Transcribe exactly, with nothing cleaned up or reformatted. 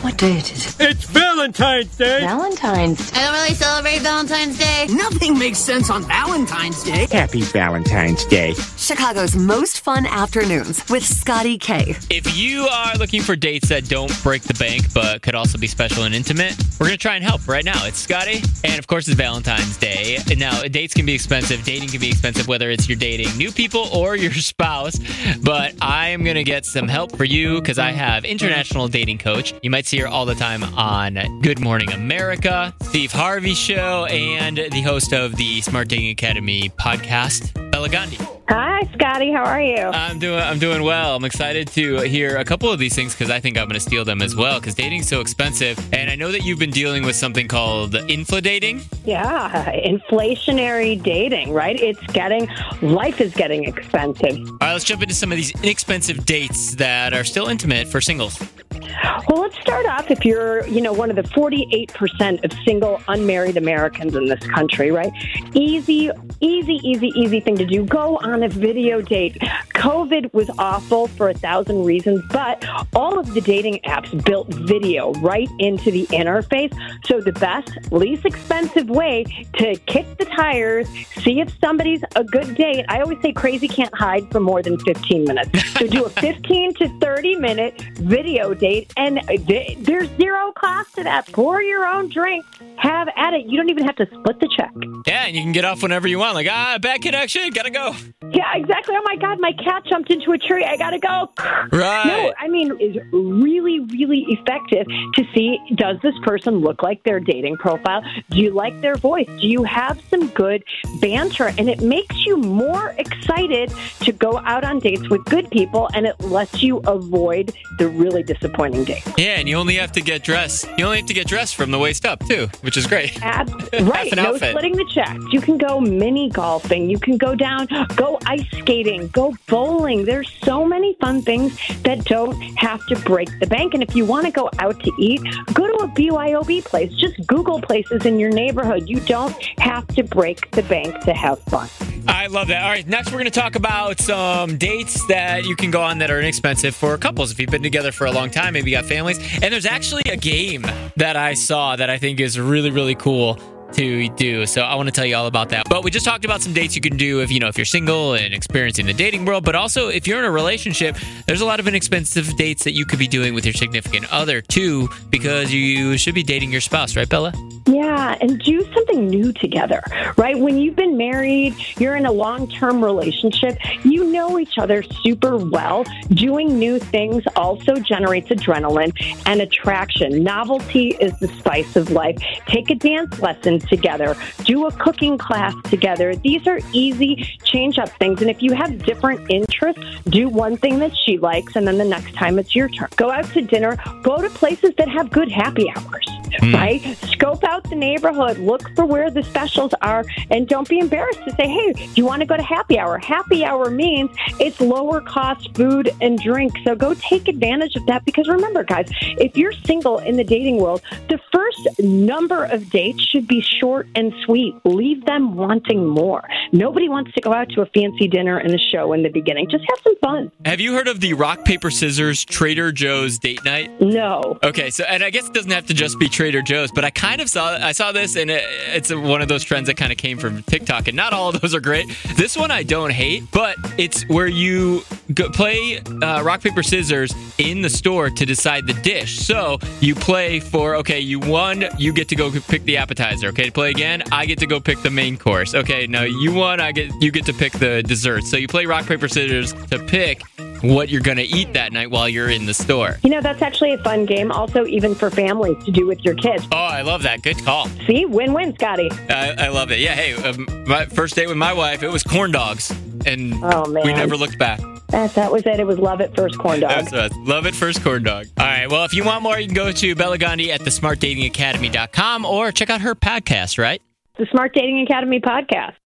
What day it is? It's Valentine's Day. Valentine's. I don't really celebrate Valentine's Day. Nothing makes sense on Valentine's Day. Happy Valentine's Day. Chicago's most fun afternoons with Scotty K. If you are looking for dates that don't break the bank but could also be special and intimate, we're going to try and help right now. It's Scotty, and of course it's Valentine's Day. Now, dates can be expensive. Dating can be expensive, whether it's you're dating new people or your spouse. But I am going to get some help for you because I have international dating coach. You might see her all the time on Good Morning America, Steve Harvey Show, and the host of the Smart Dating Academy podcast, Bella Gandhi. Hi, Scotty. How are you? I'm doing I'm doing well. I'm excited to hear a couple of these things because I think I'm going to steal them as well because dating's so expensive. And I know that you've been dealing with something called infladating. Yeah, inflationary dating, right? It's getting, life is getting expensive. All right, let's jump into some of these inexpensive dates that are still intimate for singles. Well, let's start off if you're, you know, one of the forty-eight percent of single, unmarried Americans in this country, right? Easy, easy, easy, easy thing to do. Go on a video date. COVID was awful for a thousand reasons, but all of the dating apps built video right into the interface. So the best, least expensive way to kick the tires, see if somebody's a good date. I always say crazy can't hide for more than fifteen minutes. So do a fifteen to thirty minute video date, and th- there's zero cost to that. Pour your own drink. Have at it. You don't even have to split the check. Yeah, and you can get off whenever you want. Like, ah, bad connection, gotta go. Yeah, exactly. Oh, my God, my cat jumped into a tree. I gotta go. Right. No, I mean, it's really, really effective to see, does this person look like their dating profile? Do you like their voice? Do you have some good banter? And it makes you more excited to go out on dates with good people, and it lets you avoid the really disappointing dates. Yeah, and you only have to get dressed. You only have to get dressed from the waist up, too, which is great. Ab- right. No outfit. Splitting the checks. You can go mini golfing. You can go down, go ice skating, go bowling. There's so many fun things that don't have to break the bank. And if you want to go out to eat, go to a B Y O B place. Just Google places in your neighborhood. You don't have to break the bank to have fun. I love that. All right, next we're going to talk about some dates that you can go on that are inexpensive for couples. If you've been together for a long time, maybe you got families. And there's actually a game that I saw that I think is really, really cool to do. So I want to tell you all about that. But we just talked about some dates you can do if, you know, if you're single and experiencing the dating world, but also if you're in a relationship, there's a lot of inexpensive dates that you could be doing with your significant other too, because you should be dating your spouse, right, Bella? Yeah, and do something new together, right? When you've been married, you're in a long-term relationship, you know each other super well. Doing new things also generates adrenaline and attraction. Novelty is the spice of life. Take a dance lesson together. Do a cooking class together. These are easy change-up things, and if you have different interests, do one thing that she likes, and then the next time it's your turn. Go out to dinner. Go to places that have good happy hours, mm. right? Scope out the neighborhood, look for where the specials are, and don't be embarrassed to say, hey, do you want to go to happy hour? Happy hour means it's lower cost food and drink, so go take advantage of that, because remember, guys, if you're single in the dating world, the first number of dates should be short and sweet. Leave them wanting more. Nobody wants to go out to a fancy dinner and a show in the beginning. Just have some fun. Have you heard of the rock, paper, scissors Trader Joe's date night? No. Okay, so, and I guess it doesn't have to just be Trader Joe's, but I kind of saw I saw this, and it, it's a, one of those trends that kind of came from TikTok, and not all of those are great. This one I don't hate, but it's where you go play uh, rock, paper, scissors in the store to decide the dish. So you play for, okay, you won, you get to go pick the appetizer. Okay, to play again, I get to go pick the main course. Okay, now you won, I get you get to pick the dessert. So you play rock, paper, scissors to pick what you're going to eat that night while you're in the store. You know, that's actually a fun game, also even for families to do with your kids. Oh, I love that. Good call. See? Win-win, Scotty. I, I love it. Yeah, hey, um, my first date with my wife, it was corn dogs, and oh, man. we never looked back. That, that was it. It was love at first corn dog. That's right. Love at first corn dog. All right, well, if you want more, you can go to Bella Gandhi at the smart dating academy dot com or check out her podcast, right? The Smart Dating Academy podcast.